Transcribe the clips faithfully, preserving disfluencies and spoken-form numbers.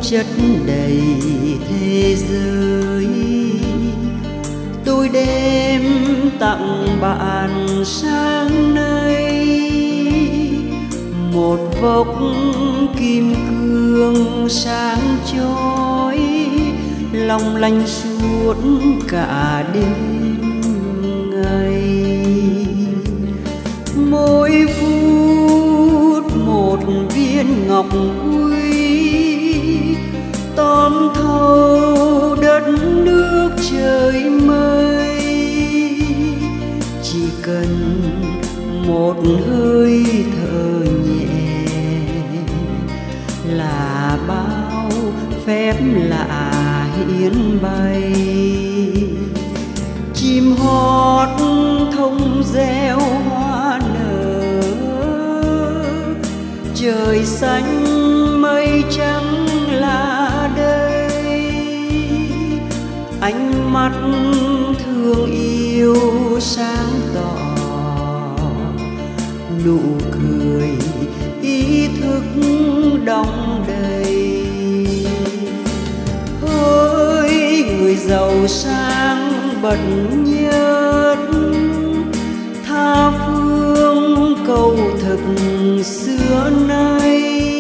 chất đầy thế giới. Tôi đem tặng bạn sáng nay một vốc kim cương sáng chói, long lanh suốt cả đêm ngày. Mỗi phút một viên ngọc quý, tóm thâu đất nước trời mây. Chỉ cần một hơi thở nhẹ là bao phép lạ hiến bay. Chim hót thông reo hoa nở, trời xanh mây trắng là đây. Ánh mắt thương yêu sáng tỏ, nụ cười ý thức đong đầy. Hỡi người giàu sang bậc nhất, tha phương câu thực xưa nay.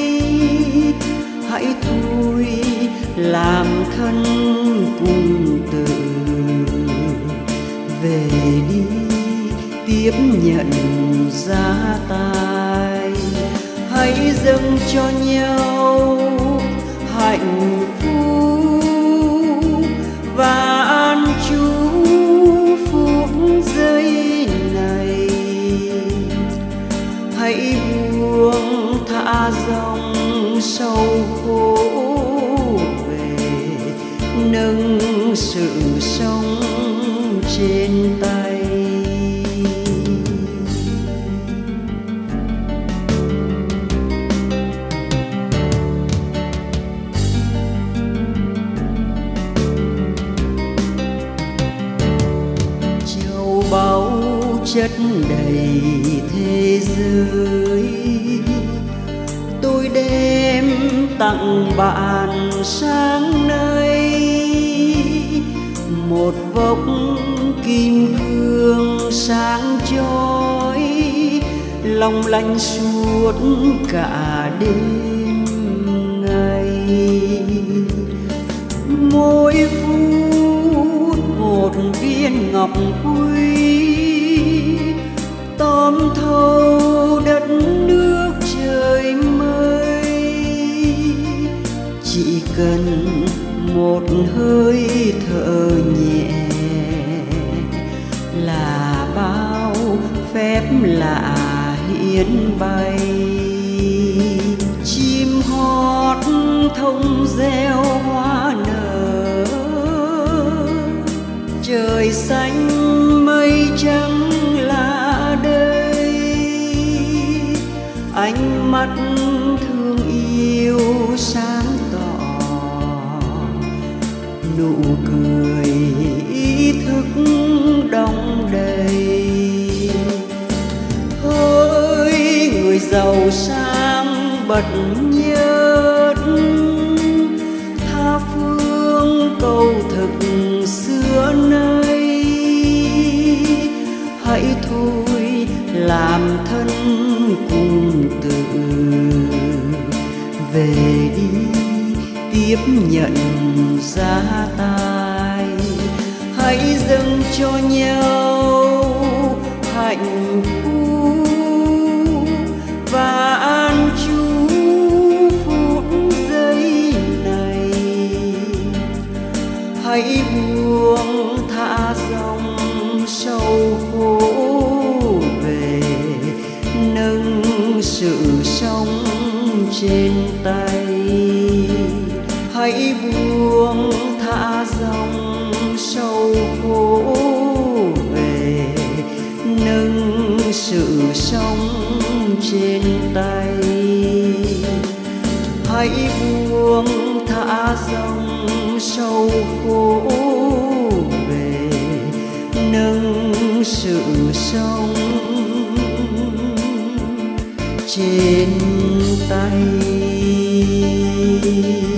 Hãy thôi làm thân cùng từ, về đi tiếp nhận giá tài. Hãy dâng cho nhau hạnh phúc và an trú phút giây này. Hãy buông thả dòng sâu khổ về, nâng sự sống trên tay. Châu báu chất đầy thế giới, tôi đem tặng bạn sáng nay một vốc kim cương sáng chói, long lanh suốt cả đêm ngày. Mỗi phút một viên ngọc quý, tóm thâu đất nước trời mây. Chỉ cần một hơi thở nhẹ là bao phép lạ hiến bay. Chim hót thông reo hoa nở, trời xanh mây trắng là đây. Ánh mắt thương yêu sáng tỏ, nụ cười ý thức đong đầy. Hỡi người giàu sang bậc nhất, tha phương câu thực xưa nay. Hãy thôi làm thân cùng từ, về đi tiếp nhận giá tài. Hãy dâng cho nhau hạnh phúc và an trú phút giây này. Hãy buông thả dòng sâu khổ về, nâng sự sống trên tay. Hãy buông thả dòng sâu khổ về, nâng sự sống trên tay. Hãy buông thả dòng sâu khổ về, nâng sự sống trên tay.